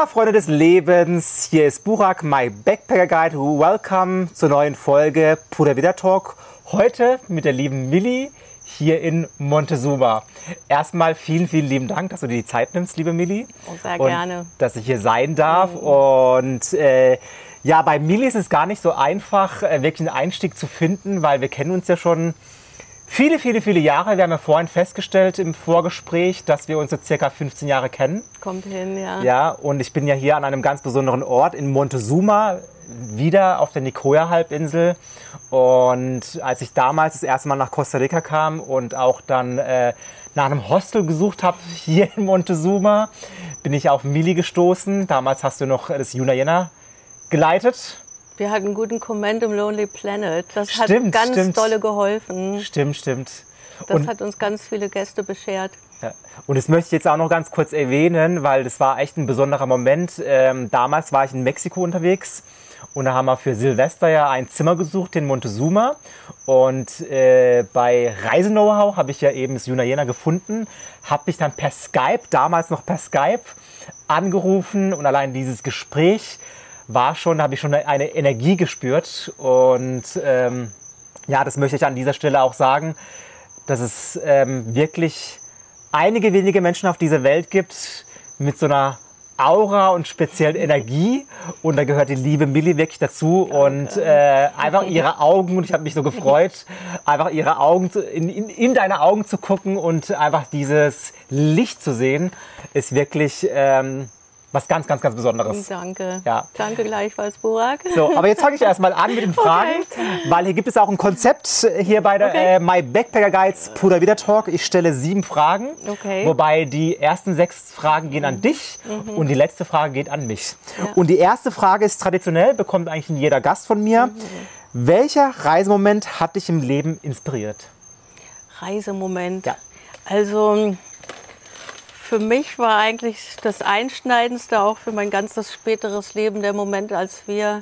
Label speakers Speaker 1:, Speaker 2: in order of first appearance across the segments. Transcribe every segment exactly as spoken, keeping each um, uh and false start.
Speaker 1: Ja, Freunde des Lebens, hier ist Burak, my Backpacker Guide. Welcome zur neuen Folge Pura Vida Talk. Heute mit der lieben Milli hier in Montezuma. Erstmal vielen, vielen lieben Dank, dass du dir die Zeit nimmst, liebe Milli.
Speaker 2: Oh, sehr
Speaker 1: und
Speaker 2: gerne.
Speaker 1: Dass ich hier sein darf.
Speaker 2: Mhm.
Speaker 1: Und äh, ja, bei Milli ist es gar nicht so einfach, äh, wirklich einen Einstieg zu finden, weil wir kennen uns ja schon viele, viele, viele Jahre. Wir haben ja vorhin festgestellt im Vorgespräch, dass wir uns so circa fünfzehn Jahre kennen.
Speaker 2: Kommt hin, ja.
Speaker 1: Ja, und ich bin ja hier an einem ganz besonderen Ort in Montezuma, wieder auf der Nicoya-Halbinsel. Und als ich damals das erste Mal nach Costa Rica kam und auch dann äh, nach einem Hostel gesucht habe hier in Montezuma, bin ich auf Milli gestoßen. Damals hast du noch das Junayena geleitet.
Speaker 2: Wir hatten einen guten Comment im Lonely Planet. Das
Speaker 1: Stimmt,
Speaker 2: hat ganz
Speaker 1: stimmt.
Speaker 2: dolle geholfen.
Speaker 1: Stimmt, stimmt.
Speaker 2: Das
Speaker 1: Und
Speaker 2: hat uns ganz viele Gäste beschert.
Speaker 1: Ja. Und das möchte ich jetzt auch noch ganz kurz erwähnen, weil das war echt ein besonderer Moment. Ähm, damals war ich in Mexiko unterwegs und da haben wir für Silvester ja ein Zimmer gesucht in Montezuma. Und äh, bei Reise-Know-how habe ich ja eben das Junayena gefunden, habe mich dann per Skype, damals noch per Skype, angerufen und allein dieses Gespräch war schon, da habe ich schon eine Energie gespürt. Und ähm, ja, das möchte ich an dieser Stelle auch sagen, dass es ähm, wirklich einige wenige Menschen auf dieser Welt gibt mit so einer Aura und speziellen Energie. Und da gehört die liebe Milli wirklich dazu. Und äh, einfach ihre Augen, und ich habe mich so gefreut, einfach ihre Augen, zu, in, in, in deine Augen zu gucken und einfach dieses Licht zu sehen, ist wirklich ähm, was ganz, ganz, ganz Besonderes.
Speaker 2: Danke.
Speaker 1: Ja.
Speaker 2: Danke gleichfalls, Burak.
Speaker 1: So, aber jetzt fange ich erstmal an mit den Fragen,
Speaker 2: Okay.
Speaker 1: weil hier gibt es auch ein Konzept hier bei der
Speaker 2: Okay.
Speaker 1: äh, My Backpacker Guides Pura Vida Talk. Ich stelle sieben Fragen,
Speaker 2: Okay.
Speaker 1: wobei die ersten sechs Fragen gehen an dich
Speaker 2: Mhm.
Speaker 1: und die letzte Frage geht an mich.
Speaker 2: Ja.
Speaker 1: Und die erste Frage ist traditionell, bekommt eigentlich jeder Gast von mir.
Speaker 2: Mhm.
Speaker 1: Welcher Reisemoment hat dich im Leben inspiriert?
Speaker 2: Reisemoment.
Speaker 1: Ja.
Speaker 2: Also für mich war eigentlich das Einschneidendste auch für mein ganzes späteres Leben der Moment, als wir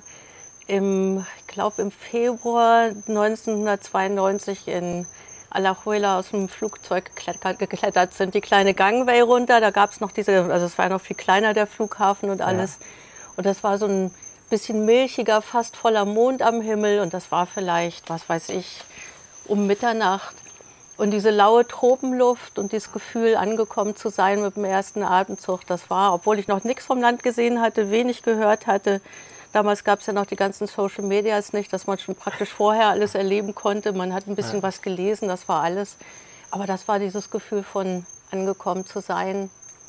Speaker 2: im, ich glaube im Februar neunzehnhundertzweiundneunzig in Alajuela aus dem Flugzeug geklettert, geklettert sind, die kleine Gangway runter. Da gab es noch diese, also es war noch viel kleiner der Flughafen und alles. Ja. Und das war so ein bisschen milchiger, fast voller Mond am Himmel. Und das war vielleicht, was weiß ich, um Mitternacht. Und diese laue Tropenluft und dieses Gefühl, angekommen zu sein mit dem ersten Atemzug, das war, obwohl ich noch nichts vom Land gesehen hatte, wenig gehört hatte. Damals gab es ja noch die ganzen Social Medias nicht, dass man schon praktisch vorher alles erleben konnte. Man hat ein bisschen ja. was gelesen, das war alles. Aber das war dieses Gefühl von angekommen zu sein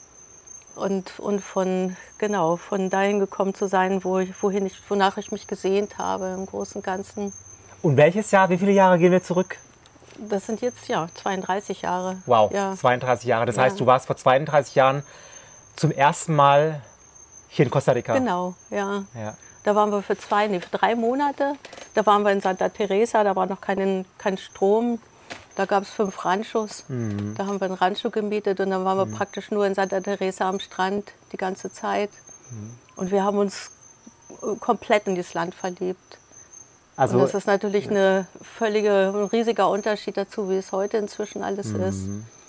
Speaker 2: und, und von, genau, von dahin gekommen zu sein, wo ich, wohin ich, wonach ich mich gesehnt habe im Großen und Ganzen.
Speaker 1: Und welches Jahr, wie viele Jahre gehen wir zurück?
Speaker 2: Das sind jetzt ja zweiunddreißig Jahre.
Speaker 1: Wow,
Speaker 2: ja.
Speaker 1: zweiunddreißig Jahre. Das
Speaker 2: ja.
Speaker 1: heißt, du warst vor zweiunddreißig Jahren zum ersten Mal hier in Costa Rica.
Speaker 2: Genau, ja.
Speaker 1: ja.
Speaker 2: Da waren wir für zwei, nee, für drei Monate. Da waren wir in Santa Teresa, da war noch kein, kein Strom. Da gab es fünf Ranchos. Mhm. Da haben wir ein Rancho gemietet und dann waren wir mhm. praktisch nur in Santa Teresa am Strand die ganze Zeit. Mhm. Und wir haben uns komplett in dieses Land verliebt. Also, und das ist natürlich eine völlige, ein riesiger Unterschied dazu, wie es heute inzwischen alles mhm. ist.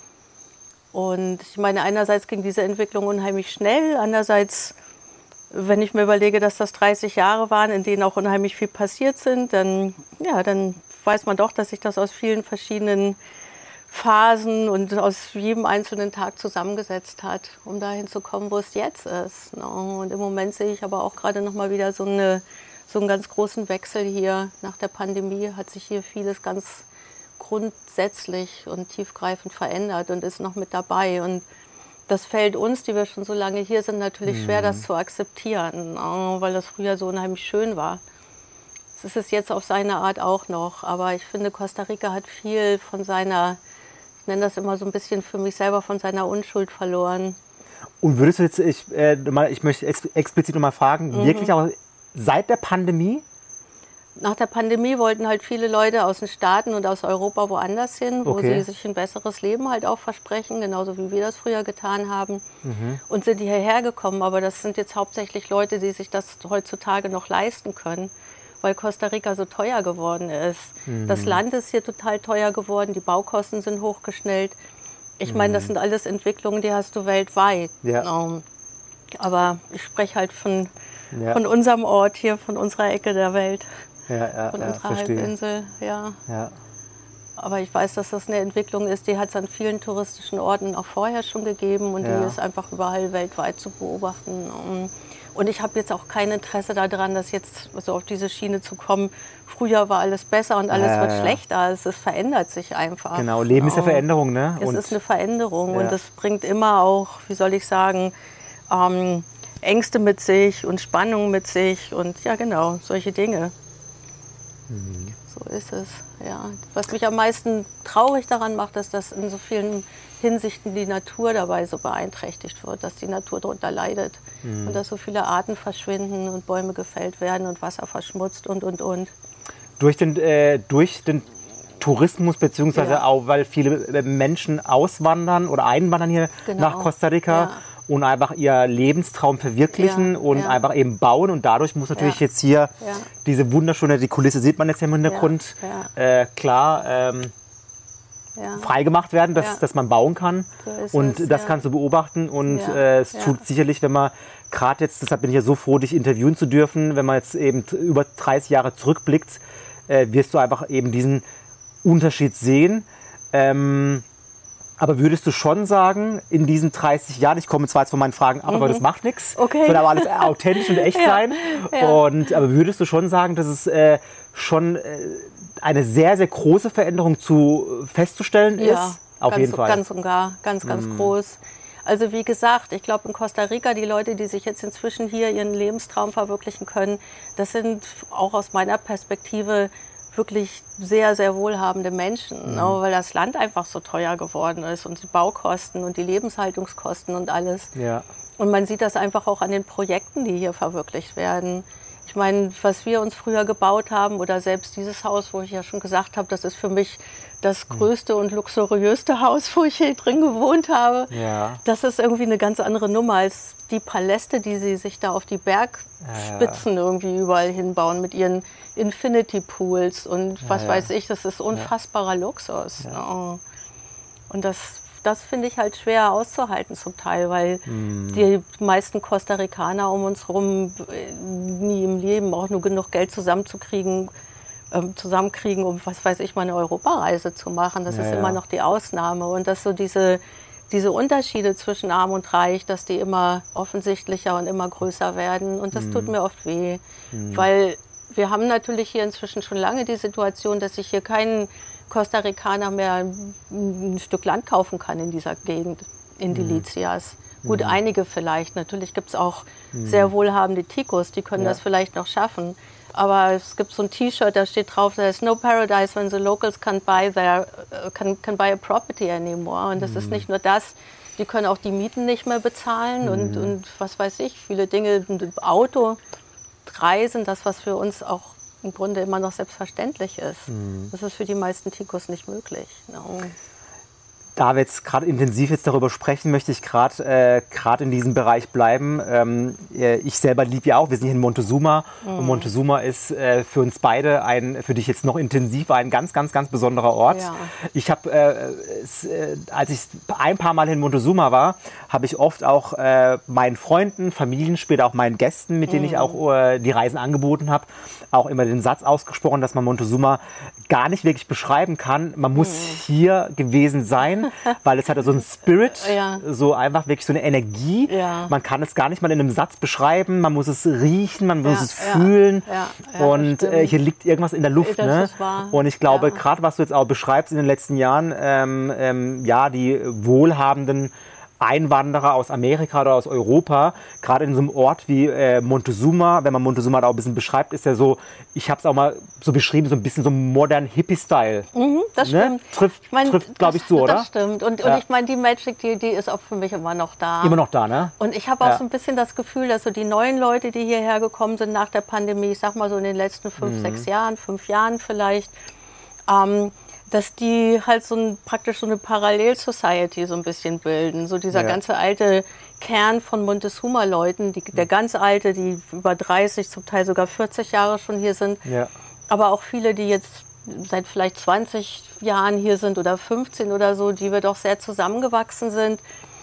Speaker 2: Und ich meine, einerseits ging diese Entwicklung unheimlich schnell, andererseits, wenn ich mir überlege, dass das dreißig Jahre waren, in denen auch unheimlich viel passiert sind, dann, ja, dann weiß man doch, dass sich das aus vielen verschiedenen Phasen und aus jedem einzelnen Tag zusammengesetzt hat, um dahin zu kommen, wo es jetzt ist. Und im Moment sehe ich aber auch gerade noch mal wieder so eine so einen ganz großen Wechsel hier. Nach der Pandemie hat sich hier vieles ganz grundsätzlich und tiefgreifend verändert und ist noch mit dabei. Und das fällt uns, die wir schon so lange hier sind, natürlich mhm. schwer, das zu akzeptieren, weil das früher so unheimlich schön war. Es ist es jetzt auf seine Art auch noch, aber ich finde, Costa Rica hat viel von seiner, ich nenne das immer so ein bisschen für mich selber, von seiner Unschuld verloren.
Speaker 1: Und würdest du jetzt, ich, äh, mal, ich möchte ex explizit nochmal fragen, mhm. wirklich auch seit der Pandemie?
Speaker 2: Nach der Pandemie wollten halt viele Leute aus den Staaten und aus Europa woanders hin, wo okay. sie sich ein besseres Leben halt auch versprechen, genauso wie wir das früher getan haben. Mhm. Und sind hierher gekommen. Aber das sind jetzt hauptsächlich Leute, die sich das heutzutage noch leisten können, weil Costa Rica so teuer geworden ist. Mhm. Das Land ist hier total teuer geworden, die Baukosten sind hochgeschnellt. Ich meine, das sind alles Entwicklungen, die hast du weltweit.
Speaker 1: Ja.
Speaker 2: Aber ich spreche halt von,
Speaker 1: Ja.
Speaker 2: von unserem Ort hier, von unserer Ecke der Welt,
Speaker 1: Ja, ja,
Speaker 2: von
Speaker 1: ja,
Speaker 2: unserer
Speaker 1: verstehe.
Speaker 2: Halbinsel. Ja.
Speaker 1: Ja.
Speaker 2: Aber ich weiß, dass das eine Entwicklung ist, die hat es an vielen touristischen Orten auch vorher schon gegeben und
Speaker 1: Ja.
Speaker 2: die ist einfach überall weltweit zu beobachten. Und ich habe jetzt auch kein Interesse daran, dass jetzt so auf diese Schiene zu kommen. Früher war alles besser und alles
Speaker 1: Ja,
Speaker 2: wird
Speaker 1: ja.
Speaker 2: schlechter. Es, es verändert sich einfach.
Speaker 1: Genau, Leben ist ja Veränderung, ne?
Speaker 2: Es
Speaker 1: Und
Speaker 2: ist eine Veränderung
Speaker 1: Ja.
Speaker 2: und das bringt immer auch, wie soll ich sagen, ähm, Ängste mit sich und Spannung mit sich und ja genau, solche Dinge.
Speaker 1: Mhm.
Speaker 2: So ist es, ja. Was mich am meisten traurig daran macht, ist, dass in so vielen Hinsichten die Natur dabei so beeinträchtigt wird, dass die Natur darunter leidet
Speaker 1: Mhm.
Speaker 2: und dass so viele Arten verschwinden und Bäume gefällt werden und Wasser verschmutzt und, und, und.
Speaker 1: durch den, äh, durch den Tourismus, beziehungsweise
Speaker 2: Ja.
Speaker 1: auch, weil viele Menschen auswandern oder einwandern hier
Speaker 2: Genau.
Speaker 1: nach Costa Rica
Speaker 2: Ja.
Speaker 1: und einfach ihr Lebenstraum verwirklichen
Speaker 2: Ja,
Speaker 1: und
Speaker 2: ja.
Speaker 1: einfach eben bauen. Und dadurch muss natürlich
Speaker 2: Ja.
Speaker 1: jetzt hier
Speaker 2: Ja.
Speaker 1: diese wunderschöne, die Kulisse sieht man jetzt ja im Hintergrund,
Speaker 2: Ja,
Speaker 1: Äh, klar ähm,
Speaker 2: Ja.
Speaker 1: freigemacht werden, dass,
Speaker 2: Ja.
Speaker 1: dass man bauen kann.
Speaker 2: So ist
Speaker 1: Und
Speaker 2: es,
Speaker 1: das
Speaker 2: ja.
Speaker 1: kannst du beobachten. Und
Speaker 2: Ja,
Speaker 1: äh, es
Speaker 2: ja.
Speaker 1: tut sicherlich, wenn man gerade jetzt, deshalb bin ich ja so froh, dich interviewen zu dürfen, wenn man jetzt eben t- über dreißig Jahre zurückblickt, äh, wirst du einfach eben diesen Unterschied sehen. Ähm, aber würdest du schon sagen, in diesen dreißig Jahren, ich komme zwar jetzt von meinen Fragen ab, aber das macht nichts,
Speaker 2: Okay.
Speaker 1: soll aber alles authentisch und echt
Speaker 2: Ja,
Speaker 1: sein.
Speaker 2: ja.
Speaker 1: Und, aber würdest du schon sagen, dass es äh, schon äh, eine sehr, sehr große Veränderung zu festzustellen ist?
Speaker 2: Ja,
Speaker 1: Auf
Speaker 2: ganz,
Speaker 1: jeden Fall.
Speaker 2: ganz und gar, ganz, ganz groß. Also wie gesagt, ich glaube in Costa Rica, die Leute, die sich jetzt inzwischen hier ihren Lebenstraum verwirklichen können, das sind auch aus meiner Perspektive wirklich sehr, sehr wohlhabende Menschen, ne, weil das Land einfach so teuer geworden ist und die Baukosten und die Lebenshaltungskosten und alles.
Speaker 1: Ja.
Speaker 2: Und man sieht das einfach auch an den Projekten, die hier verwirklicht werden. Ich meine, was wir uns früher gebaut haben oder selbst dieses Haus, wo ich ja schon gesagt habe, das ist für mich das größte und luxuriöste Haus, wo ich hier drin gewohnt habe.
Speaker 1: Ja.
Speaker 2: Das ist irgendwie eine ganz andere Nummer als die Paläste, die sie sich da auf die Bergspitzen irgendwie überall hinbauen mit ihren Infinity Pools und was
Speaker 1: ja.
Speaker 2: weiß ich. Das ist unfassbarer Luxus. Ne? Und das, das finde ich halt schwer auszuhalten zum Teil, weil die meisten Costa Ricaner um uns herum äh, nie im Leben auch nur genug Geld zusammenzukriegen, ähm, zusammenkriegen, um, was weiß ich, mal eine Europareise zu machen. Das
Speaker 1: Ja,
Speaker 2: ist
Speaker 1: ja.
Speaker 2: immer noch die Ausnahme. Und dass so diese, diese Unterschiede zwischen Arm und Reich, dass die immer offensichtlicher und immer größer werden. Und das tut mir oft weh, weil wir haben natürlich hier inzwischen schon lange die Situation, dass sich hier kein Costa Ricaner mehr ein, ein Stück Land kaufen kann in dieser Gegend, in Delicias. Gut, einige vielleicht. Natürlich gibt es auch sehr wohlhabende Ticos, die können
Speaker 1: Ja.
Speaker 2: das vielleicht noch schaffen. Aber es gibt so ein T-Shirt, da steht drauf, there's no paradise when the locals can't buy, their, uh, can, can buy a property anymore. Und das ist nicht nur das, die können auch die Mieten nicht mehr bezahlen und, und was weiß ich, viele Dinge, Auto, Reisen, das, was für uns auch im Grunde immer noch selbstverständlich ist. Das ist für die meisten Ticos nicht möglich. No.
Speaker 1: Da wir jetzt gerade intensiv jetzt darüber sprechen, möchte ich gerade äh, gerade in diesem Bereich bleiben. Ähm, äh, ich selber liebe ja auch, wir sind hier in Montezuma und Montezuma ist äh, für uns beide ein, für dich jetzt noch intensiver, ein ganz, ganz, ganz besonderer Ort.
Speaker 2: Ja.
Speaker 1: Ich habe, äh, es, äh, als ich ein paar Mal in Montezuma war, habe ich oft auch äh, meinen Freunden, Familien, später auch meinen Gästen, mit denen ich auch äh, die Reisen angeboten habe, auch immer den Satz ausgesprochen, dass man Montezuma gar nicht wirklich beschreiben kann. Man muss hier gewesen sein, weil es hat so einen Spirit,
Speaker 2: Ja.
Speaker 1: so einfach wirklich so eine Energie.
Speaker 2: Ja.
Speaker 1: Man kann es gar nicht mal in einem Satz beschreiben. Man muss es riechen, man muss
Speaker 2: Ja,
Speaker 1: es
Speaker 2: ja,
Speaker 1: fühlen.
Speaker 2: ja, ja,
Speaker 1: und
Speaker 2: das
Speaker 1: äh, hier liegt irgendwas in der Luft.
Speaker 2: Das
Speaker 1: Ne?
Speaker 2: ist wahr.
Speaker 1: Und ich glaube,
Speaker 2: Ja.
Speaker 1: gerade was du jetzt auch beschreibst in den letzten Jahren, ähm, ähm, ja, die wohlhabenden Einwanderer aus Amerika oder aus Europa, gerade in so einem Ort wie äh, Montezuma, wenn man Montezuma da auch ein bisschen beschreibt, ist ja so, ich habe es auch mal so beschrieben, so ein bisschen so modern Hippie-Style.
Speaker 2: Mhm, das
Speaker 1: Ne?
Speaker 2: stimmt.
Speaker 1: Trifft,
Speaker 2: Ich mein,
Speaker 1: trifft glaube ich,
Speaker 2: das-
Speaker 1: zu, oder?
Speaker 2: Das stimmt. Und,
Speaker 1: Ja.
Speaker 2: und ich meine, die Magic, die, die ist auch für mich immer noch da.
Speaker 1: Immer noch da, ne?
Speaker 2: Und ich habe auch
Speaker 1: Ja.
Speaker 2: so ein bisschen das Gefühl, dass so die neuen Leute, die hierher gekommen sind nach der Pandemie, ich sag mal so in den letzten fünf,
Speaker 1: Mhm.
Speaker 2: sechs Jahren, fünf Jahren vielleicht, ähm, dass die halt so ein, praktisch so eine Parallel-Society so ein bisschen bilden. So dieser
Speaker 1: Ja.
Speaker 2: ganze alte Kern von Montezuma-Leuten, die, der ganz alte, die über dreißig, zum Teil sogar vierzig Jahre schon hier sind.
Speaker 1: Ja.
Speaker 2: Aber auch viele, die jetzt seit vielleicht zwanzig Jahren hier sind oder fünfzehn oder so, die wir doch sehr zusammengewachsen sind,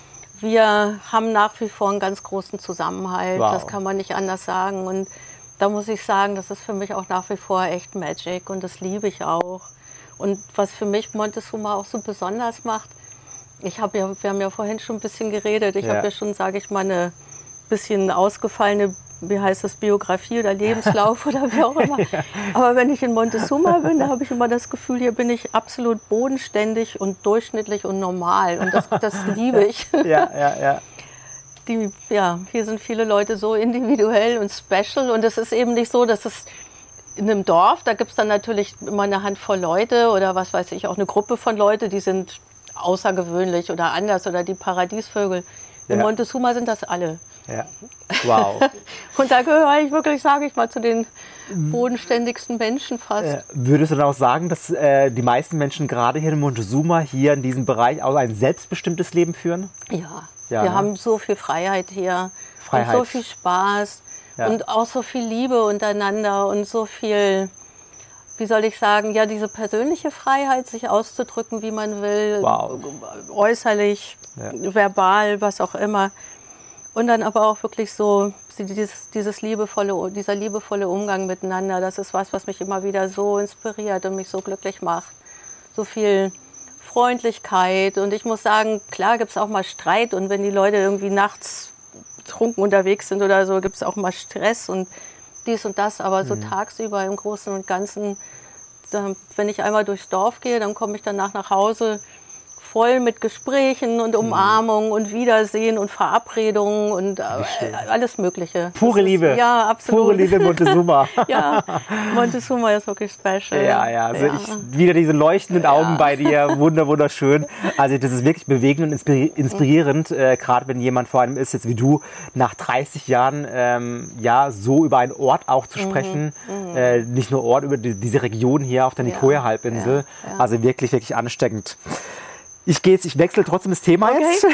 Speaker 2: wir haben nach wie vor einen ganz großen Zusammenhalt.
Speaker 1: Wow.
Speaker 2: Das kann man nicht anders sagen. Und da muss ich sagen, das ist für mich auch nach wie vor echt Magic und das liebe ich auch. Und was für mich Montezuma auch so besonders macht, ich habe ja, wir haben ja vorhin schon ein bisschen geredet, ich
Speaker 1: Ja.
Speaker 2: habe ja schon, sage ich mal, eine bisschen ausgefallene, wie heißt das, Biografie oder Lebenslauf oder wie auch immer. Ja. Aber wenn ich in Montezuma bin, da habe ich immer das Gefühl, hier bin ich absolut bodenständig und durchschnittlich und normal. Und das, das liebe ich.
Speaker 1: Ja, ja, ja.
Speaker 2: Die, ja, hier sind viele Leute so individuell und special. Und es ist eben nicht so, dass es in einem Dorf, da gibt es dann natürlich immer eine Handvoll Leute oder was weiß ich, auch eine Gruppe von Leuten, die sind außergewöhnlich oder anders oder die Paradiesvögel. In
Speaker 1: Ja.
Speaker 2: Montezuma sind das alle.
Speaker 1: Ja. Wow.
Speaker 2: Und da gehöre ich wirklich, sage ich mal, zu den bodenständigsten Menschen fast.
Speaker 1: Äh, würdest du dann auch sagen, dass äh, die meisten Menschen gerade hier in Montezuma, hier in diesem Bereich, auch ein selbstbestimmtes Leben führen?
Speaker 2: Ja,
Speaker 1: Ja,
Speaker 2: wir
Speaker 1: ne?
Speaker 2: haben so viel Freiheit hier
Speaker 1: Freiheit.
Speaker 2: und so viel Spaß
Speaker 1: Ja.
Speaker 2: und auch so viel Liebe untereinander und so viel, wie soll ich sagen, ja, diese persönliche Freiheit, sich auszudrücken, wie man will,
Speaker 1: Wow.
Speaker 2: äußerlich,
Speaker 1: Ja.
Speaker 2: verbal, was auch immer. Und dann aber auch wirklich so dieses, dieses liebevolle, dieser liebevolle Umgang miteinander, das ist was, was mich immer wieder so inspiriert und mich so glücklich macht. So viel Freundlichkeit und ich muss sagen, klar gibt es auch mal Streit und wenn die Leute irgendwie nachts trunken unterwegs sind oder so, gibt es auch mal Stress und dies und das, aber so tagsüber im Großen und Ganzen, da, wenn ich einmal durchs Dorf gehe, dann komme ich danach nach Hause voll mit Gesprächen und Umarmungen und Wiedersehen und Verabredungen und äh, alles Mögliche.
Speaker 1: Pure
Speaker 2: Das ist,
Speaker 1: Liebe.
Speaker 2: Ja, absolut.
Speaker 1: Pure Liebe in Montezuma.
Speaker 2: Ja, Montezuma ist wirklich special.
Speaker 1: Ja, ja, also
Speaker 2: ja.
Speaker 1: ich, wieder diese leuchtenden Augen bei dir, wunder, wunderschön. Also das ist wirklich bewegend und inspiri- inspirierend, äh, gerade wenn jemand vor einem ist, jetzt wie du, nach dreißig Jahren, ähm, ja, so über einen Ort auch zu sprechen,
Speaker 2: Mhm.
Speaker 1: äh, nicht nur Ort, über die, diese Region hier auf der Nicoya-Halbinsel,
Speaker 2: ja, ja.
Speaker 1: also wirklich, wirklich ansteckend. Ich gehe jetzt, ich wechsle trotzdem das Thema
Speaker 2: Okay.
Speaker 1: jetzt.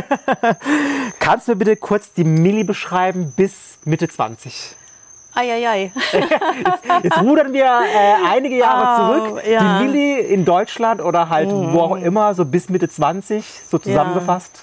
Speaker 1: Kannst du mir bitte kurz die Milli beschreiben bis Mitte zwanzig?
Speaker 2: Eieiei.
Speaker 1: Jetzt rudern wir äh, einige Jahre
Speaker 2: Oh,
Speaker 1: zurück.
Speaker 2: ja.
Speaker 1: Die Milli in Deutschland oder halt wo auch immer, so bis Mitte zwanzig, so zusammengefasst.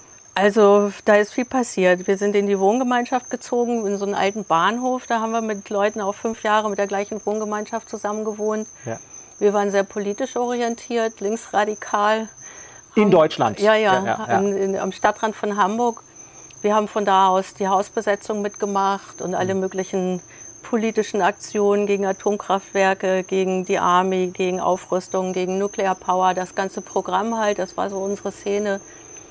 Speaker 2: Also da ist viel passiert. Wir sind in die Wohngemeinschaft gezogen, in so einen alten Bahnhof. Da haben wir mit Leuten auch fünf Jahre mit der gleichen Wohngemeinschaft zusammen gewohnt.
Speaker 1: Ja.
Speaker 2: Wir waren sehr politisch orientiert, linksradikal.
Speaker 1: In Deutschland.
Speaker 2: Ja, ja,
Speaker 1: ja, ja, ja.
Speaker 2: In, in, am Stadtrand von Hamburg. Wir haben von da aus die Hausbesetzung mitgemacht und alle möglichen politischen Aktionen gegen Atomkraftwerke, gegen die Army, gegen Aufrüstung, gegen Nuclear Power, das ganze Programm halt, das war so unsere Szene.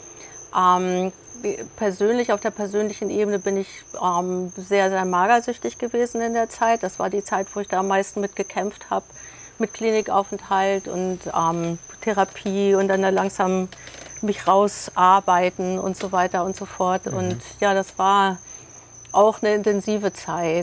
Speaker 2: Ähm, persönlich, auf der persönlichen Ebene bin ich ähm, sehr, sehr magersüchtig gewesen in der Zeit. Das war die Zeit, wo ich da am meisten mit gekämpft habe, mit Klinikaufenthalt und ähm, Therapie und dann da langsam mich rausarbeiten und so weiter und so fort. Mhm. Und ja, das war auch eine intensive Zeit.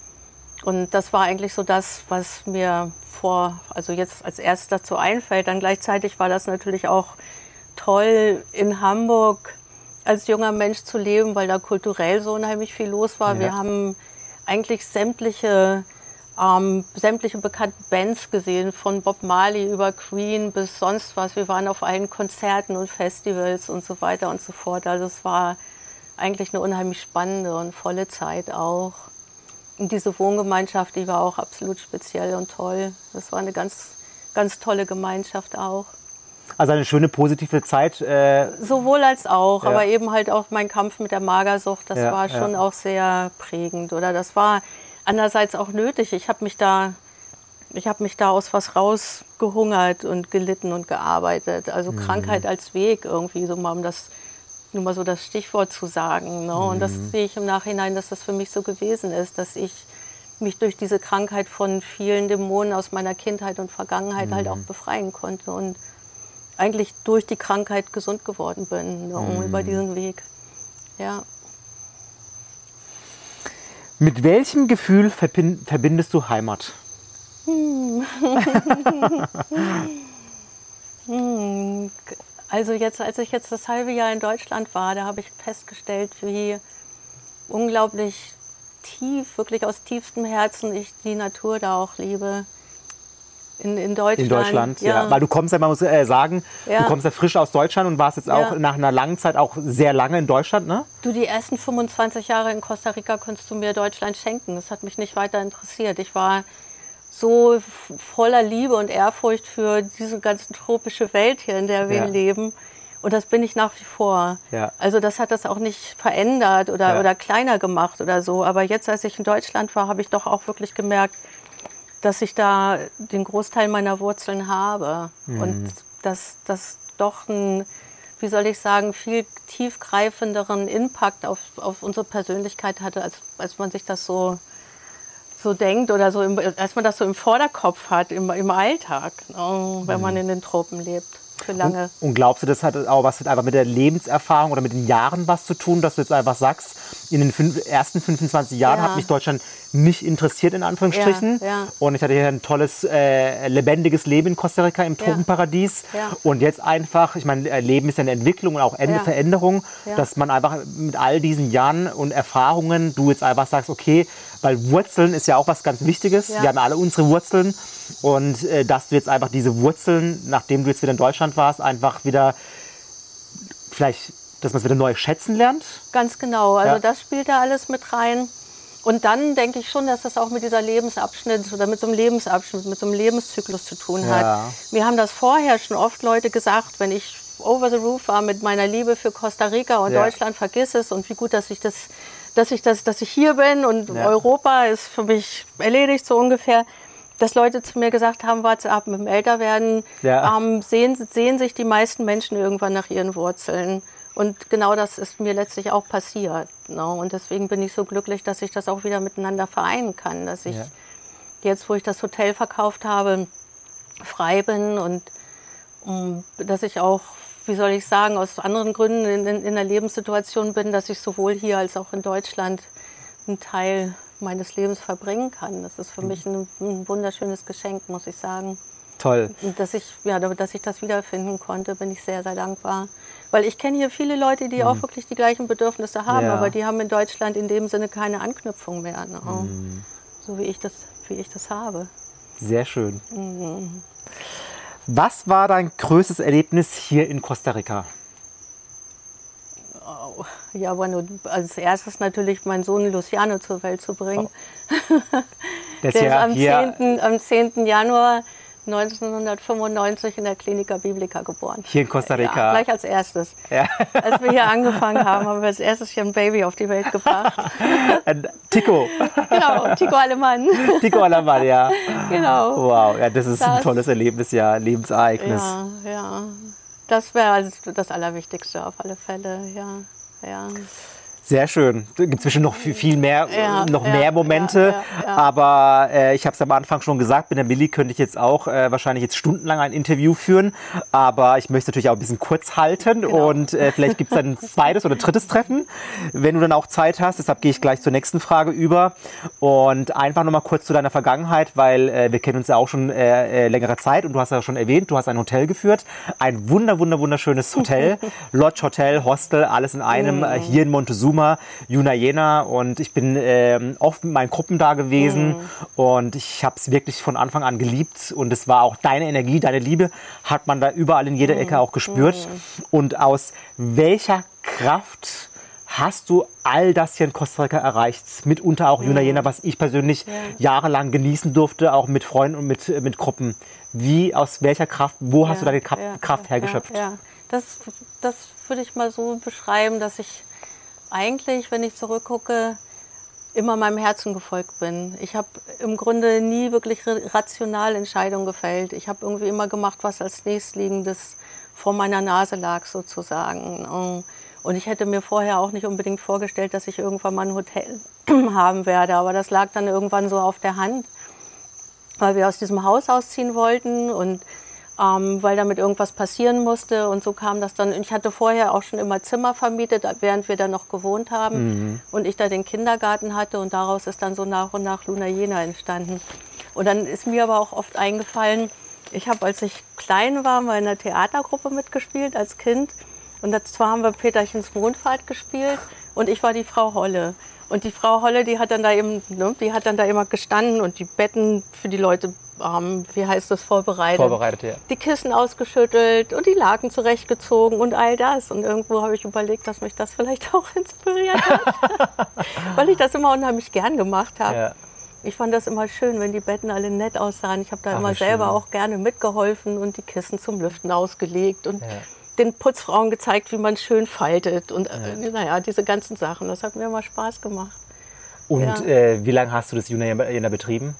Speaker 2: Und das war eigentlich so das, was mir vor, also jetzt als erstes dazu einfällt. Dann gleichzeitig war das natürlich auch toll, in Hamburg als junger Mensch zu leben, weil da kulturell so unheimlich viel los war.
Speaker 1: Ja.
Speaker 2: Wir haben eigentlich sämtliche, ähm, sämtliche bekannten Bands gesehen, von Bob Marley über Queen bis sonst was. Wir waren auf allen Konzerten und Festivals und so weiter und so fort. Also es war eigentlich eine unheimlich spannende und volle Zeit auch. Und diese Wohngemeinschaft, die war auch absolut speziell und toll. Das war eine ganz, ganz tolle Gemeinschaft auch.
Speaker 1: Also eine schöne, positive Zeit. Äh,
Speaker 2: Sowohl als auch,
Speaker 1: Ja.
Speaker 2: aber eben halt auch mein Kampf mit der Magersucht, das
Speaker 1: Ja,
Speaker 2: war schon
Speaker 1: ja.
Speaker 2: auch sehr prägend. Oder das war andererseits auch nötig. Ich habe mich da, ich habe mich da aus was rausgehungert und gelitten und gearbeitet. Also Krankheit als Weg irgendwie, so mal um das, nur mal so das Stichwort zu sagen. Ne? Und das sehe ich im Nachhinein, dass das für mich so gewesen ist, dass ich mich durch diese Krankheit von vielen Dämonen aus meiner Kindheit und Vergangenheit halt auch befreien konnte und eigentlich durch die Krankheit gesund geworden bin, ne,
Speaker 1: Mhm.
Speaker 2: über diesen Weg. Ja.
Speaker 1: mit welchem Gefühl verbin- verbindest du Heimat?
Speaker 2: Hm. Also jetzt, als ich jetzt das halbe Jahr in Deutschland war, da habe ich festgestellt, wie unglaublich tief, wirklich aus tiefstem Herzen ich die Natur da auch liebe. In, in Deutschland.
Speaker 1: In Deutschland, ja. ja. Weil du kommst ja, man muss äh, sagen, ja. du kommst ja frisch aus Deutschland und warst jetzt auch ja. nach einer langen Zeit auch sehr lange in Deutschland, ne?
Speaker 2: Du, die ersten fünfundzwanzig Jahre in Costa Rica konntest du mir Deutschland schenken. Das hat mich nicht weiter interessiert. Ich war so voller Liebe und Ehrfurcht für diese ganze tropische Welt hier, in der wir ja. leben. Und das bin ich nach wie vor. Ja. Also das hat das auch nicht verändert oder, ja. oder kleiner gemacht oder so. Aber jetzt, als ich in Deutschland war, habe ich doch auch wirklich gemerkt, dass ich da den Großteil meiner Wurzeln habe. Mhm. Und dass das doch einen, wie soll ich sagen, viel tiefgreifenderen Impact auf, auf unsere Persönlichkeit hatte, als, als man sich das so, so denkt oder so, im, als man das so im Vorderkopf hat, im, im Alltag, wenn mhm. man in den Tropen lebt. Für lange.
Speaker 1: Und, und glaubst du, das hat auch was mit, einfach mit der Lebenserfahrung oder mit den Jahren was zu tun, dass du jetzt einfach sagst, in den fünf, ersten fünfundzwanzig Jahren ja. hat mich Deutschland nicht interessiert, in Anführungsstrichen. Ja, ja. Und ich hatte hier ein tolles, äh, lebendiges Leben in Costa Rica im Tropenparadies. Ja. Ja. Und jetzt einfach, ich meine, Leben ist ja eine Entwicklung und auch Ende
Speaker 2: ja.
Speaker 1: Veränderung,
Speaker 2: ja.
Speaker 1: dass man einfach mit all diesen Jahren und Erfahrungen, du jetzt einfach sagst, okay, weil Wurzeln ist ja auch was ganz Wichtiges. Ja. Wir haben alle unsere Wurzeln. Und äh, dass du jetzt einfach diese Wurzeln, nachdem du jetzt wieder in Deutschland warst, einfach wieder vielleicht, dass man es wieder neu schätzen lernt?
Speaker 2: Ganz genau. Also
Speaker 1: ja.
Speaker 2: das spielt da alles mit rein. Und dann denke ich schon, dass das auch mit dieser Lebensabschnitt oder mit so einem Lebensabschnitt, mit so einem Lebenszyklus zu tun hat.
Speaker 1: Ja.
Speaker 2: Mir haben das vorher schon oft Leute gesagt, wenn ich over the roof war mit meiner Liebe für Costa Rica und ja. Deutschland, vergiss es und wie gut, dass ich das, dass ich das, dass ich hier bin und ja. Europa ist für mich erledigt so ungefähr. Dass Leute zu mir gesagt haben, warte ab, mit dem Älterwerden
Speaker 1: ja.
Speaker 2: ähm, sehen, sehen sich die meisten Menschen irgendwann nach ihren Wurzeln. Und genau das ist mir letztlich auch passiert. No? Und deswegen bin ich so glücklich, dass ich das auch wieder miteinander vereinen kann. Dass ich ja. jetzt, wo ich das Hotel verkauft habe, frei bin und um, dass ich auch, wie soll ich sagen, aus anderen Gründen in, in, in einer Lebenssituation bin, dass ich sowohl hier als auch in Deutschland einen Teil meines Lebens verbringen kann. Das ist für mich ein, ein wunderschönes Geschenk, muss ich sagen.
Speaker 1: Toll.
Speaker 2: Und dass ich, ja, dass ich das wiederfinden konnte, bin ich sehr, sehr dankbar. Weil ich kenne hier viele Leute, die mhm. auch wirklich die gleichen Bedürfnisse haben,
Speaker 1: ja.
Speaker 2: aber die haben in Deutschland in dem Sinne keine Anknüpfung mehr. Ne?
Speaker 1: Mhm.
Speaker 2: So wie ich das, wie ich das habe.
Speaker 1: Sehr schön.
Speaker 2: Mhm.
Speaker 1: Was war dein größtes Erlebnis hier in Costa Rica?
Speaker 2: Oh, ja, aber nur als erstes natürlich meinen Sohn Luciano zur Welt zu bringen. Oh. Der ist am, zehnten, am zehnten Januar neunzehnhundertfünfundneunzig in der Klinika Biblica geboren.
Speaker 1: Hier in Costa Rica?
Speaker 2: Ja, gleich als erstes.
Speaker 1: Ja.
Speaker 2: Als wir hier angefangen haben, haben wir als erstes hier ein Baby auf die Welt gebracht.
Speaker 1: Tico.
Speaker 2: Genau, Tico Alemann.
Speaker 1: Tico Alemann, ja.
Speaker 2: Genau.
Speaker 1: Wow, ja, das ist das, ein tolles Erlebnis, ja, Lebensereignis.
Speaker 2: Ja, ja. Das wäre also das Allerwichtigste auf alle Fälle, ja. ja.
Speaker 1: Sehr schön. Es gibt zwischen noch viel, viel mehr,
Speaker 2: ja,
Speaker 1: noch
Speaker 2: ja,
Speaker 1: mehr Momente.
Speaker 2: Ja, ja, ja.
Speaker 1: Aber äh, ich habe es am Anfang schon gesagt, mit der Milli könnte ich jetzt auch äh, wahrscheinlich jetzt stundenlang ein Interview führen. Aber ich möchte natürlich auch ein bisschen kurz halten. Genau. Und äh, vielleicht gibt es dann ein zweites oder drittes Treffen, wenn du dann auch Zeit hast. Deshalb gehe ich gleich zur nächsten Frage über. Und einfach nochmal kurz zu deiner Vergangenheit, weil äh, wir kennen uns ja auch schon äh, äh, längere Zeit. Und du hast ja schon erwähnt, du hast ein Hotel geführt. Ein wunder, wunder, wunderschönes Hotel. Lodge, Hotel, Hostel, alles in einem. Äh, hier in Montezuma. Yuna Yena, und ich bin ähm, oft mit meinen Gruppen da gewesen mhm. und ich habe es wirklich von Anfang an geliebt und es war auch deine Energie, deine Liebe hat man da überall in jeder Ecke auch gespürt. Mhm. Und aus welcher Kraft hast du all das hier in Costa Rica erreicht? Mitunter auch mhm. Yuna Yena, was ich persönlich ja. jahrelang genießen durfte, auch mit Freunden und mit, mit Gruppen. Wie, aus welcher Kraft, wo ja, hast du deine Kraft,
Speaker 2: ja,
Speaker 1: Kraft hergeschöpft?
Speaker 2: Ja, ja. Das, das würde ich mal so beschreiben, dass ich eigentlich, wenn ich zurückgucke, immer meinem Herzen gefolgt bin. Ich habe im Grunde nie wirklich rational Entscheidungen gefällt. Ich habe irgendwie immer gemacht, was als nächstliegendes vor meiner Nase lag sozusagen. Und ich hätte mir vorher auch nicht unbedingt vorgestellt, dass ich irgendwann mal ein Hotel haben werde. Aber das lag dann irgendwann so auf der Hand, weil wir aus diesem Haus ausziehen wollten und Ähm, weil damit irgendwas passieren musste. Und so kam das dann. Ich hatte vorher auch schon immer Zimmer vermietet, während wir da noch gewohnt haben. Mhm. Und ich da den Kindergarten hatte. Und daraus ist dann so nach und nach Yuna Yena entstanden. Und dann ist mir aber auch oft eingefallen, ich habe, als ich klein war, mal in einer Theatergruppe mitgespielt als Kind. Und zwar haben wir Peterchens Mondfahrt gespielt. Und ich war die Frau Holle. Und die Frau Holle, die hat dann da eben, ne, die hat dann da immer gestanden und die Betten für die Leute ähm, wie heißt das, vorbereitet.
Speaker 1: Vorbereitet, ja.
Speaker 2: Die Kissen ausgeschüttelt und die Laken zurechtgezogen und all das. Und irgendwo habe ich überlegt, dass mich das vielleicht auch inspiriert hat, weil ich das immer unheimlich gern gemacht habe.
Speaker 1: Ja.
Speaker 2: Ich fand das immer schön, wenn die Betten alle nett aussahen. Ich habe da
Speaker 1: Ach,
Speaker 2: immer
Speaker 1: wie
Speaker 2: selber
Speaker 1: schön.
Speaker 2: auch gerne mitgeholfen und die Kissen zum Lüften ausgelegt und
Speaker 1: Ja.
Speaker 2: den Putzfrauen gezeigt, wie man es schön faltet. Und äh, naja, diese ganzen Sachen, das hat mir immer Spaß gemacht.
Speaker 1: Und
Speaker 2: Ja.
Speaker 1: äh, wie lange hast du das Juna betrieben?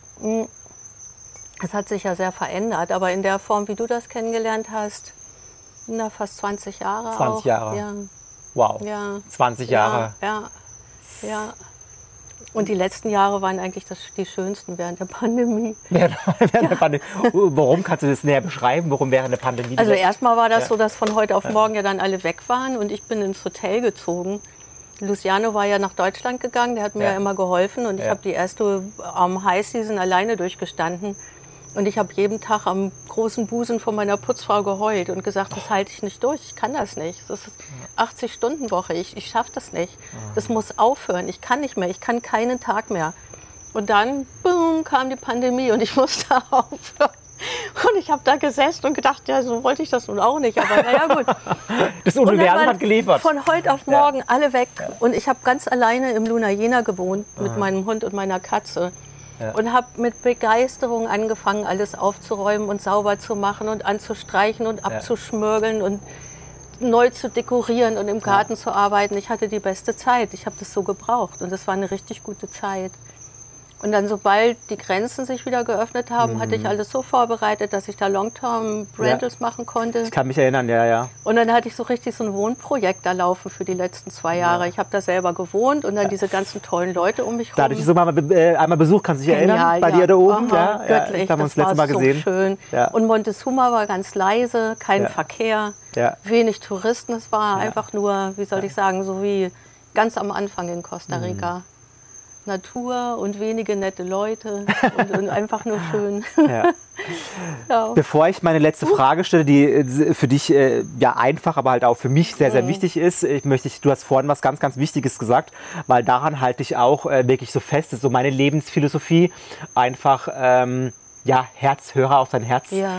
Speaker 2: Es hat sich ja sehr verändert, aber in der Form, wie du das kennengelernt hast, na, fast zwanzig Jahre
Speaker 1: zwanzig
Speaker 2: auch.
Speaker 1: Jahre.
Speaker 2: Ja,
Speaker 1: Wow,
Speaker 2: ja.
Speaker 1: zwanzig Jahre.
Speaker 2: Ja, ja, ja. Und die letzten Jahre waren eigentlich das, die schönsten während der Pandemie.
Speaker 1: Während, während der Pandemie. Warum kannst du das näher beschreiben? Warum während der Pandemie?
Speaker 2: Also erstmal war das
Speaker 1: Ja.
Speaker 2: so, dass von heute auf morgen ja dann alle weg waren und ich bin ins Hotel gezogen. Luciano war ja nach Deutschland gegangen, der hat mir
Speaker 1: Ja.
Speaker 2: ja immer geholfen und ich
Speaker 1: Ja.
Speaker 2: habe die erste ähm, High Season alleine durchgestanden. Und ich habe jeden Tag am großen Busen von meiner Putzfrau geheult und gesagt, das halte ich nicht durch, ich kann das nicht. Das ist achtzig-Stunden-Woche, ich, ich schaffe das nicht. Das muss aufhören, ich kann nicht mehr, ich kann keinen Tag mehr. Und dann boom, kam die Pandemie und ich musste aufhören. Und ich habe da gesessen und gedacht, ja, so wollte ich das nun auch nicht. Aber naja, gut.
Speaker 1: Das
Speaker 2: Und dann
Speaker 1: Universum
Speaker 2: waren
Speaker 1: hat geliefert.
Speaker 2: Von heute auf morgen alle weg. Und ich habe ganz alleine im Luna Jena gewohnt mit meinem Hund und meiner Katze.
Speaker 1: Ja.
Speaker 2: Und habe mit Begeisterung angefangen, alles aufzuräumen und sauber zu machen und anzustreichen und abzuschmörgeln und neu zu dekorieren und im Garten zu arbeiten. Ich hatte die beste Zeit. Ich habe das so gebraucht und das war eine richtig gute Zeit. Und dann, sobald die Grenzen sich wieder geöffnet haben, hatte ich alles so vorbereitet, dass ich da Long-Term-Rentals machen konnte.
Speaker 1: Ich kann mich erinnern, ja, ja.
Speaker 2: Und dann hatte ich so richtig so ein Wohnprojekt da laufen für die letzten zwei Jahre. Ich habe da selber gewohnt und dann diese ganzen tollen Leute um mich
Speaker 1: Da hatte
Speaker 2: herum.
Speaker 1: ich so mal äh, einmal besucht, kannst du dich erinnern?
Speaker 2: Genial,
Speaker 1: Bei
Speaker 2: ja.
Speaker 1: dir da oben?
Speaker 2: Aha,
Speaker 1: ja, ja,
Speaker 2: göttlich,
Speaker 1: das haben wir uns
Speaker 2: das
Speaker 1: letztes
Speaker 2: war
Speaker 1: Mal gesehen.
Speaker 2: so schön.
Speaker 1: Ja.
Speaker 2: Und Montezuma war ganz leise, kein
Speaker 1: Ja.
Speaker 2: Verkehr,
Speaker 1: Ja.
Speaker 2: wenig Touristen. Es war einfach nur, wie soll ich sagen, so wie ganz am Anfang in Costa Rica.
Speaker 1: Mhm.
Speaker 2: Natur und wenige nette Leute und, und einfach nur schön.
Speaker 1: Ja.
Speaker 2: Ja.
Speaker 1: Bevor ich meine letzte Frage stelle, die äh, für dich äh, ja einfach, aber halt auch für mich sehr, sehr wichtig ist, ich möchte, du hast vorhin was ganz, ganz Wichtiges gesagt, weil daran halte ich auch äh, wirklich so fest, das ist so meine Lebensphilosophie, einfach ähm, ja, Herz, höre auf dein Herz.
Speaker 2: Ja.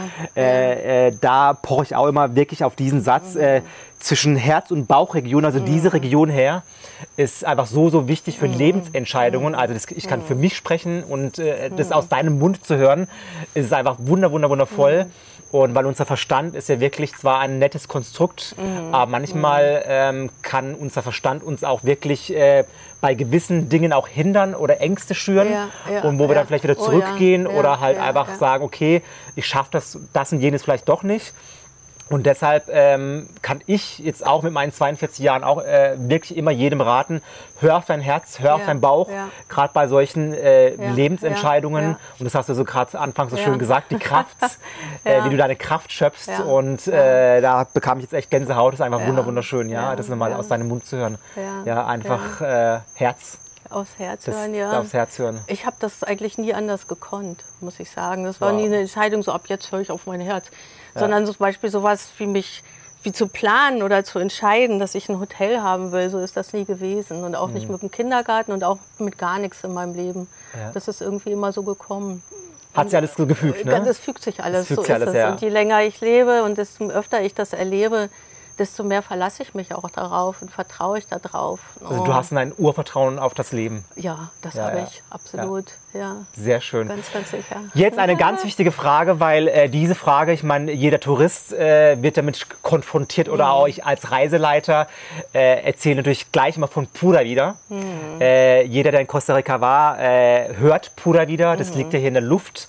Speaker 1: Äh, äh, da poche ich auch immer wirklich auf diesen Satz, äh, zwischen Herz- und Bauchregion, also diese Region her, ist einfach so, so wichtig für Lebensentscheidungen. Also das, ich kann für mich sprechen und äh, das aus deinem Mund zu hören, ist es einfach wunder, wunder, wundervoll. Und weil unser Verstand ist ja wirklich zwar ein nettes Konstrukt, aber manchmal ähm, kann unser Verstand uns auch wirklich äh, bei gewissen Dingen auch hindern oder Ängste schüren.
Speaker 2: Ja, ja,
Speaker 1: und wo wir
Speaker 2: ja.
Speaker 1: dann vielleicht wieder
Speaker 2: Oh,
Speaker 1: zurückgehen
Speaker 2: ja, ja,
Speaker 1: oder halt
Speaker 2: ja,
Speaker 1: einfach
Speaker 2: ja.
Speaker 1: sagen, okay, ich schaffe das, das und jenes vielleicht doch nicht. Und deshalb ähm, kann ich jetzt auch mit meinen zweiundvierzig Jahren auch äh, wirklich immer jedem raten, hör auf dein Herz, hör auf
Speaker 2: Ja,
Speaker 1: deinen Bauch,
Speaker 2: ja.
Speaker 1: gerade bei solchen äh,
Speaker 2: Ja,
Speaker 1: Lebensentscheidungen.
Speaker 2: ja, ja.
Speaker 1: Und das hast du so gerade anfangs so
Speaker 2: Ja.
Speaker 1: schön gesagt, die Kraft, äh,
Speaker 2: Ja.
Speaker 1: wie du deine Kraft schöpfst.
Speaker 2: Ja.
Speaker 1: Und äh, da bekam ich jetzt echt Gänsehaut. Das ist einfach
Speaker 2: Ja.
Speaker 1: wunder wunderschön, ja,
Speaker 2: Ja,
Speaker 1: das nochmal
Speaker 2: ja.
Speaker 1: aus deinem Mund zu hören.
Speaker 2: Ja.
Speaker 1: Ja, einfach Äh, Herz,
Speaker 2: Aufs Herz
Speaker 1: das,
Speaker 2: hören, ja.
Speaker 1: aufs Herz hören.
Speaker 2: Ich habe das eigentlich nie anders gekonnt, muss ich sagen. Das war
Speaker 1: Wow.
Speaker 2: nie eine Entscheidung, so ab jetzt höre ich auf mein Herz. Sondern zum Beispiel sowas wie mich wie zu planen oder zu entscheiden, dass ich ein Hotel haben will, so ist das nie gewesen. Und auch nicht mit dem Kindergarten und auch mit gar nichts in meinem Leben.
Speaker 1: Ja.
Speaker 2: Das ist irgendwie immer so gekommen.
Speaker 1: Hat sich alles so gefügt, ne?
Speaker 2: Das fügt sich alles,
Speaker 1: fügt
Speaker 2: so
Speaker 1: sich
Speaker 2: ist
Speaker 1: alles,
Speaker 2: es.
Speaker 1: ja.
Speaker 2: Und je länger ich lebe und desto öfter ich das erlebe, desto mehr verlasse ich mich auch darauf und vertraue ich darauf.
Speaker 1: Also du hast ein Urvertrauen auf das Leben.
Speaker 2: Ja, das
Speaker 1: Ja,
Speaker 2: habe
Speaker 1: ja.
Speaker 2: ich, absolut. Ja.
Speaker 1: Sehr schön.
Speaker 2: Ganz, ganz sicher.
Speaker 1: Jetzt eine ganz wichtige Frage, weil äh, diese Frage, ich meine, jeder Tourist äh, wird damit konfrontiert oder auch ich als Reiseleiter äh, erzähle natürlich gleich immer von Pura Vida. Äh, jeder, der in Costa Rica war, äh, hört Pura Vida, das liegt ja hier in der Luft.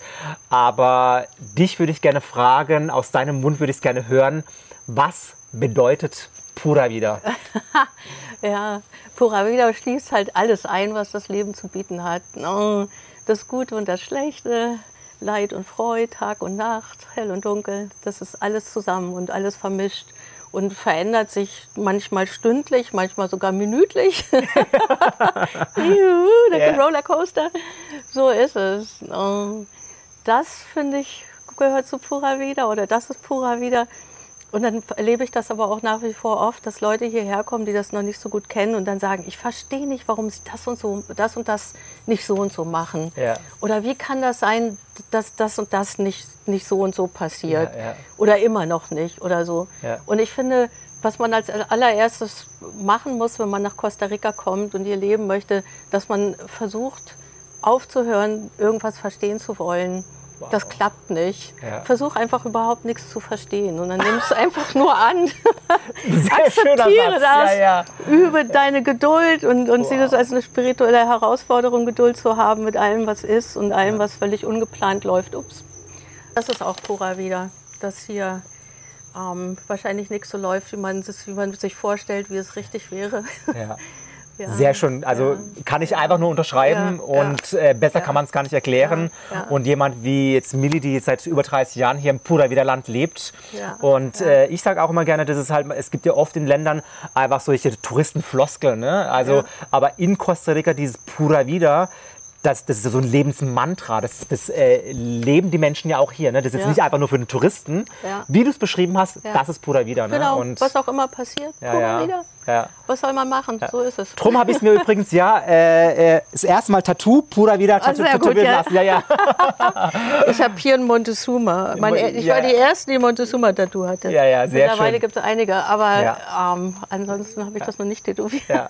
Speaker 1: Aber dich würde ich gerne fragen, aus deinem Mund würde ich es gerne hören, was bedeutet Pura Vida?
Speaker 2: Ja, Pura Vida schließt halt alles ein, was das Leben zu bieten hat. Oh, das Gute und das Schlechte, Leid und Freude, Tag und Nacht, hell und dunkel, das ist alles zusammen und alles vermischt und verändert sich manchmal stündlich, manchmal sogar minütlich. Juhu, der
Speaker 1: Yeah.
Speaker 2: Rollercoaster, so ist es. Oh, das, finde ich, gehört zu Pura Vida oder das ist Pura Vida. Und dann erlebe ich das aber auch nach wie vor oft, dass Leute hierher kommen, die das noch nicht so gut kennen und dann sagen, ich verstehe nicht, warum sie das und so, das und das nicht so und so machen?
Speaker 1: Ja.
Speaker 2: Oder wie kann das sein, dass das und das nicht, nicht so und so passiert?
Speaker 1: Ja, ja.
Speaker 2: Oder immer noch nicht oder so.
Speaker 1: Ja.
Speaker 2: Und ich finde, was man als allererstes machen muss, wenn man nach Costa Rica kommt und hier leben möchte, dass man versucht, aufzuhören, irgendwas verstehen zu wollen. Wow. Das klappt nicht.
Speaker 1: Ja.
Speaker 2: Versuch einfach überhaupt nichts zu verstehen und dann nimmst du einfach nur an.
Speaker 1: Sehr schöner
Speaker 2: Akzeptiere
Speaker 1: Satz.
Speaker 2: das,
Speaker 1: Ja, ja.
Speaker 2: übe deine Geduld und, und
Speaker 1: Wow.
Speaker 2: sieh das als eine spirituelle Herausforderung, Geduld zu haben mit allem, was ist und allem, was völlig ungeplant läuft. Ups. Das ist auch Pura Vida, dass hier ähm, wahrscheinlich nichts so läuft, wie man, wie man sich vorstellt, wie es richtig wäre.
Speaker 1: Ja.
Speaker 2: Ja.
Speaker 1: Sehr schön, also
Speaker 2: Ja.
Speaker 1: kann ich einfach nur unterschreiben
Speaker 2: Ja.
Speaker 1: und äh, besser
Speaker 2: Ja.
Speaker 1: kann man es gar nicht erklären.
Speaker 2: Ja. Ja.
Speaker 1: Und jemand wie jetzt Milli, die jetzt seit über dreißig Jahren hier im Pura Vida Land lebt.
Speaker 2: Ja.
Speaker 1: Und
Speaker 2: Ja.
Speaker 1: äh, ich sage auch immer gerne, dass es halt, es gibt ja oft in Ländern einfach solche Touristenfloskeln, ne? Also,
Speaker 2: Ja.
Speaker 1: aber in Costa Rica dieses Pura Vida, Das, das ist so ein Lebensmantra. Das, das äh, leben die Menschen ja auch hier. Ne? Das ist
Speaker 2: Ja.
Speaker 1: nicht einfach nur für den Touristen.
Speaker 2: Ja.
Speaker 1: Wie du es beschrieben hast,
Speaker 2: Ja.
Speaker 1: das ist Pura Vida. Ne?
Speaker 2: Genau,
Speaker 1: Und,
Speaker 2: was auch immer passiert,
Speaker 1: ja,
Speaker 2: Pura
Speaker 1: ja.
Speaker 2: Vida.
Speaker 1: Ja.
Speaker 2: Was soll man machen? So ist es.
Speaker 1: Drum habe ich es mir übrigens ja äh, äh, das erste Mal Tattoo, Pura Vida Tattoo,
Speaker 2: sehr gut,
Speaker 1: tätowieren
Speaker 2: ja.
Speaker 1: lassen. Ja, ja.
Speaker 2: Ich habe hier in Montezuma. Mein, ich
Speaker 1: Ja.
Speaker 2: war die Erste, die Montezuma-Tattoo hatte.
Speaker 1: Ja, ja, sehr
Speaker 2: Mittlerweile
Speaker 1: schön.
Speaker 2: gibt es einige, aber
Speaker 1: Ja.
Speaker 2: ähm, ansonsten habe ich das noch nicht tätowiert.
Speaker 1: Ja.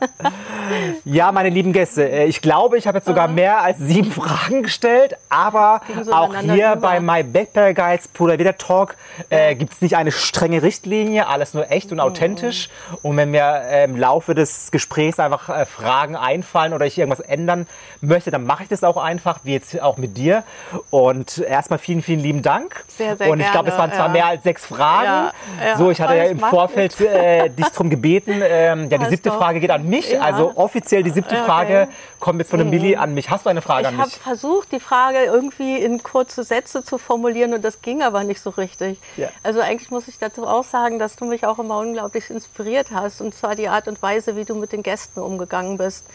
Speaker 1: Ja, meine lieben Gäste, äh, ich glaube, ich habe jetzt sogar mehr als sieben Fragen gestellt, aber
Speaker 2: Liegen so
Speaker 1: auch
Speaker 2: ineinander
Speaker 1: hier
Speaker 2: über.
Speaker 1: bei My Backpacker Guides Pura Vida Talk äh, gibt es nicht eine strenge Richtlinie, alles nur echt und authentisch. Und wenn mir äh, im Laufe des Gesprächs einfach äh, Fragen einfallen oder ich irgendwas ändern möchte, dann mache ich das auch einfach, wie jetzt auch mit dir. Und erstmal vielen, vielen lieben Dank.
Speaker 2: Sehr, sehr
Speaker 1: und ich glaube, es waren
Speaker 2: gerne,
Speaker 1: zwar
Speaker 2: ja.
Speaker 1: mehr als sechs Fragen.
Speaker 2: Ja, ja.
Speaker 1: So, ich hatte ja
Speaker 2: Alles
Speaker 1: im
Speaker 2: macht
Speaker 1: Vorfeld äh, dich darum gebeten. Ähm, ja, die
Speaker 2: Alles
Speaker 1: siebte
Speaker 2: doch.
Speaker 1: Frage geht an mich.
Speaker 2: Ja.
Speaker 1: Also offiziell die siebte
Speaker 2: Okay.
Speaker 1: Frage kommt jetzt von der Milli an mich. Hast du eine Frage
Speaker 2: Ich
Speaker 1: an
Speaker 2: habe
Speaker 1: mich?
Speaker 2: versucht, die Frage irgendwie in kurze Sätze zu formulieren und das ging aber nicht so richtig.
Speaker 1: Ja.
Speaker 2: Also eigentlich muss ich dazu auch sagen, dass du mich auch immer unglaublich inspiriert hast und zwar die Art und Weise, wie du mit den Gästen umgegangen bist.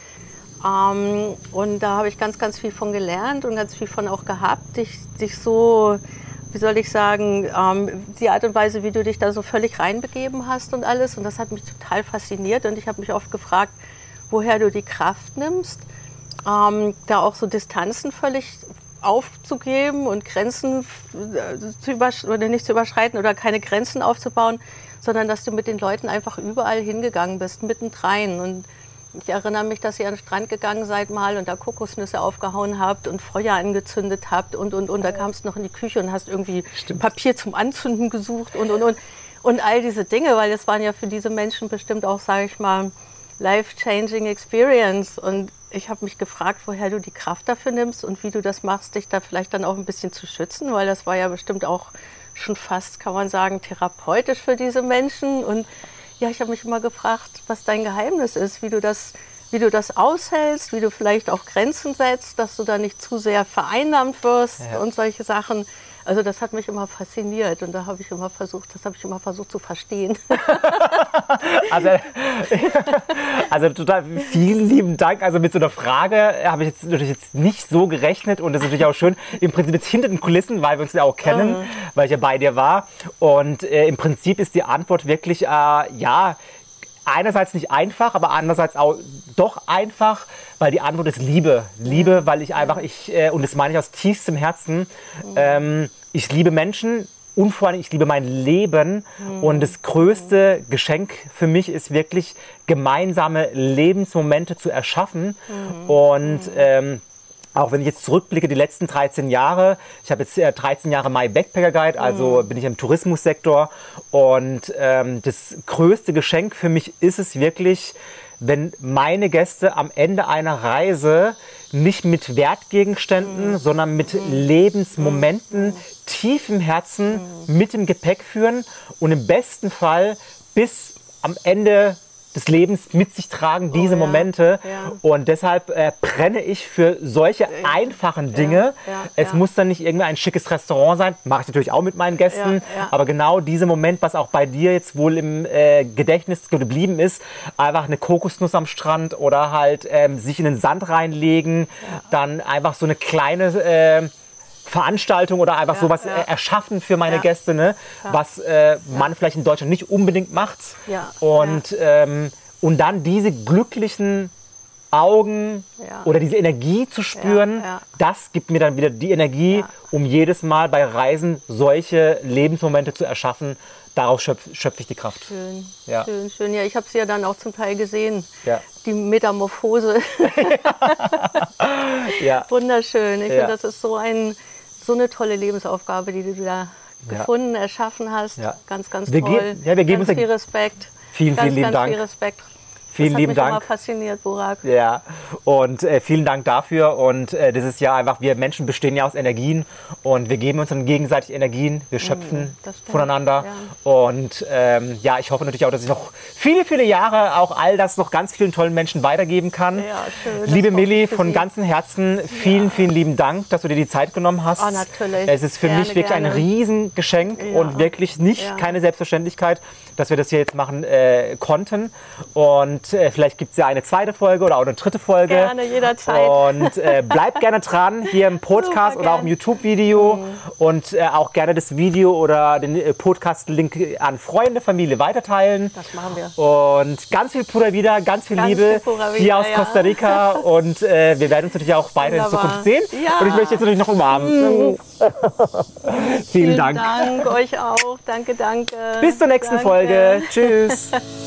Speaker 2: Ähm, und da habe ich ganz, ganz viel von gelernt und ganz viel von auch gehabt, dich, dich so, wie soll ich sagen, ähm, die Art und Weise, wie du dich da so völlig reinbegeben hast und alles. Und das hat mich total fasziniert und ich habe mich oft gefragt, woher du die Kraft nimmst, ähm, da auch so Distanzen völlig aufzugeben und Grenzen äh, zu übersch- oder nicht zu überschreiten oder keine Grenzen aufzubauen, sondern dass du mit den Leuten einfach überall hingegangen bist, mittendrein. Und ich erinnere mich, dass ihr an den Strand gegangen seid mal und da Kokosnüsse aufgehauen habt und Feuer angezündet habt und, und, und. Da kamst du noch in die Küche und hast irgendwie
Speaker 1: Stimmt.
Speaker 2: Papier zum Anzünden gesucht und, und, und. Und all diese Dinge, weil das waren ja für diese Menschen bestimmt auch, sage ich mal, life-changing experience. Und ich habe mich gefragt, woher du die Kraft dafür nimmst und wie du das machst, dich da vielleicht dann auch ein bisschen zu schützen, weil das war ja bestimmt auch schon fast, kann man sagen, therapeutisch für diese Menschen. Und ja, ich habe mich immer gefragt, was dein Geheimnis ist, wie du das, wie du das aushältst, wie du vielleicht auch Grenzen setzt, dass du da nicht zu sehr vereinnahmt wirst
Speaker 1: Ja.
Speaker 2: und solche Sachen. Also das hat mich immer fasziniert und da habe ich immer versucht, das habe ich immer versucht zu verstehen.
Speaker 1: Also, also total vielen lieben Dank. Also mit so einer Frage habe ich jetzt natürlich jetzt nicht so gerechnet und das ist natürlich auch schön. Im Prinzip jetzt hinter den Kulissen, weil wir uns ja auch kennen,
Speaker 2: Mhm.
Speaker 1: weil ich ja bei dir war. Und äh, im Prinzip ist die Antwort wirklich, äh, ja, einerseits nicht einfach, aber andererseits auch doch einfach, weil die Antwort ist Liebe. Liebe, weil ich einfach, ich, äh, und das meine ich aus tiefstem Herzen, ähm, ich liebe Menschen und vor allem ich liebe mein Leben. Und das größte Geschenk für mich ist wirklich, gemeinsame Lebensmomente zu erschaffen. Und ähm, auch wenn ich jetzt zurückblicke, die letzten dreizehn Jahre, ich habe jetzt äh, dreizehn Jahre My Backpacker Guide, also bin ich im Tourismussektor und ähm, das größte Geschenk für mich ist es wirklich, wenn meine Gäste am Ende einer Reise nicht mit Wertgegenständen, sondern mit Lebensmomenten tief im Herzen mit dem Gepäck führen und im besten Fall bis am Ende des Lebens mit sich tragen, diese
Speaker 2: ja,
Speaker 1: Momente.
Speaker 2: ja.
Speaker 1: Und deshalb äh, brenne ich für solche einfachen Dinge.
Speaker 2: ja,
Speaker 1: es
Speaker 2: ja.
Speaker 1: muss dann nicht irgendwie ein schickes Restaurant sein, mache ich natürlich auch mit meinen Gästen.
Speaker 2: Ja, ja.
Speaker 1: Aber genau dieser Moment, was auch bei dir jetzt wohl im äh, Gedächtnis geblieben ist, einfach eine Kokosnuss am Strand oder halt ähm, sich in den Sand reinlegen, dann einfach so eine kleine äh, Veranstaltung oder einfach
Speaker 2: Ja,
Speaker 1: sowas
Speaker 2: ja.
Speaker 1: äh, erschaffen für meine
Speaker 2: Ja.
Speaker 1: Gäste, ne? was äh, man vielleicht in Deutschland nicht unbedingt macht.
Speaker 2: Ja,
Speaker 1: Und, ähm, und dann diese glücklichen Augen
Speaker 2: Ja.
Speaker 1: oder diese Energie zu spüren,
Speaker 2: Ja, ja.
Speaker 1: das gibt mir dann wieder die Energie,
Speaker 2: Ja.
Speaker 1: um jedes Mal bei Reisen solche Lebensmomente zu erschaffen. Daraus schöpf, schöpfe ich die Kraft.
Speaker 2: Schön,
Speaker 1: Ja.
Speaker 2: schön, schön. Ja, ich habe sie ja dann auch zum Teil gesehen.
Speaker 1: Ja.
Speaker 2: Die Metamorphose.
Speaker 1: Ja.
Speaker 2: Wunderschön. Ich
Speaker 1: Ja.
Speaker 2: finde, das ist so, ein, so eine tolle Lebensaufgabe, die du da
Speaker 1: Ja.
Speaker 2: gefunden, erschaffen hast.
Speaker 1: Ja.
Speaker 2: Ganz, ganz
Speaker 1: Wir
Speaker 2: toll.
Speaker 1: ge- ja, wir geben
Speaker 2: ganz
Speaker 1: uns ja-
Speaker 2: viel Respekt.
Speaker 1: Vielen,
Speaker 2: ganz,
Speaker 1: vielen lieben
Speaker 2: ganz
Speaker 1: Dank.
Speaker 2: viel Respekt.
Speaker 1: Vielen
Speaker 2: das hat
Speaker 1: lieben
Speaker 2: mich
Speaker 1: Dank.
Speaker 2: immer fasziniert, Burak.
Speaker 1: Ja, und äh, vielen Dank dafür. Und äh, das ist ja einfach, wir Menschen bestehen ja aus Energien und wir geben uns dann gegenseitig Energien, wir schöpfen
Speaker 2: das stimmt,
Speaker 1: voneinander. Und ähm, ja, ich hoffe natürlich auch, dass ich noch viele, viele Jahre auch all das noch ganz vielen tollen Menschen weitergeben kann.
Speaker 2: Ja, schön, das
Speaker 1: Liebe
Speaker 2: hoffe ich
Speaker 1: Milli,
Speaker 2: für
Speaker 1: von
Speaker 2: Sie.
Speaker 1: ganzem Herzen vielen, vielen lieben Dank, dass du dir die Zeit genommen hast.
Speaker 2: Ah, natürlich.
Speaker 1: Es ist für
Speaker 2: Gerne,
Speaker 1: mich wirklich ein
Speaker 2: gerne.
Speaker 1: Riesengeschenk
Speaker 2: Ja.
Speaker 1: und wirklich nicht
Speaker 2: Ja.
Speaker 1: keine Selbstverständlichkeit, dass wir das hier jetzt machen äh, konnten. Und äh, vielleicht gibt es ja eine zweite Folge oder auch eine dritte Folge.
Speaker 2: Gerne, jederzeit.
Speaker 1: Und äh, bleibt gerne dran hier im Podcast
Speaker 2: Super
Speaker 1: oder auch im
Speaker 2: gern.
Speaker 1: YouTube-Video. Und äh, auch gerne das Video oder den äh, Podcast-Link an Freunde, Familie weiterteilen.
Speaker 2: Das machen wir.
Speaker 1: Und ganz viel Pura Vida, ganz viel
Speaker 2: Ganz
Speaker 1: Liebe
Speaker 2: viel Pura Vida,
Speaker 1: hier aus
Speaker 2: ja.
Speaker 1: Costa Rica. Und äh, wir werden uns natürlich auch weiter in
Speaker 2: Wunderbar.
Speaker 1: Zukunft sehen.
Speaker 2: Ja.
Speaker 1: Und ich möchte jetzt natürlich noch umarmen. Vielen
Speaker 2: Vielen
Speaker 1: Dank.
Speaker 2: Dank euch auch. Danke, danke.
Speaker 1: Bis zur nächsten
Speaker 2: Danke.
Speaker 1: Folge. Tschüss.